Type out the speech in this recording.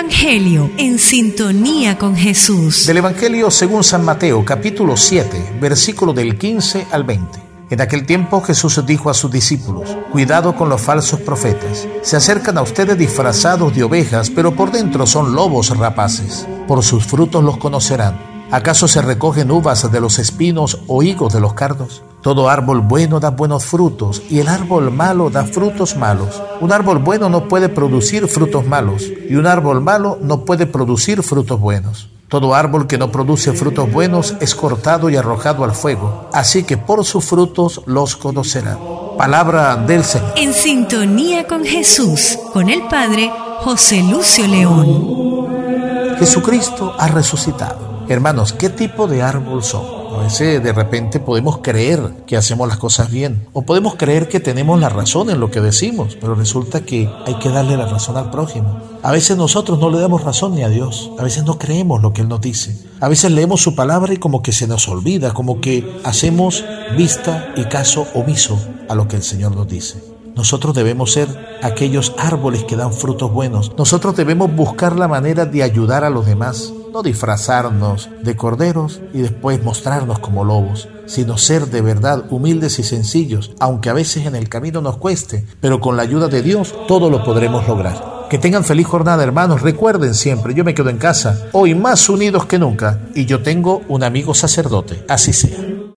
Evangelio en sintonía con Jesús. Del Evangelio según San Mateo, capítulo 7, versículo del 15 al 20. En aquel tiempo Jesús dijo a sus discípulos: cuidado con los falsos profetas. Se acercan a ustedes disfrazados de ovejas, pero por dentro son lobos rapaces. Por sus frutos los conocerán. ¿Acaso se recogen uvas de los espinos o higos de los cardos? Todo árbol bueno da buenos frutos, y el árbol malo da frutos malos. Un árbol bueno no puede producir frutos malos, y un árbol malo no puede producir frutos buenos. Todo árbol que no produce frutos buenos es cortado y arrojado al fuego. Así que por sus frutos los conocerán. Palabra del Señor. En sintonía con Jesús, con el Padre José Lucio León. Jesucristo ha resucitado. Hermanos, ¿qué tipo de árbol somos? A veces de repente podemos creer que hacemos las cosas bien, o podemos creer que tenemos la razón en lo que decimos, pero resulta que hay que darle la razón al prójimo. A veces nosotros no le damos razón ni a Dios, a veces no creemos lo que Él nos dice, a veces leemos su palabra y como que se nos olvida, como que hacemos vista y caso omiso a lo que el Señor nos dice. Nosotros debemos ser aquellos árboles que dan frutos buenos. Nosotros debemos buscar la manera de ayudar a los demás, no disfrazarnos de corderos y después mostrarnos como lobos, sino ser de verdad humildes y sencillos, aunque a veces en el camino nos cueste, pero con la ayuda de Dios todo lo podremos lograr. Que tengan feliz jornada, hermanos. Recuerden siempre, yo me quedo en casa, hoy más unidos que nunca, y yo tengo un amigo sacerdote. Así sea.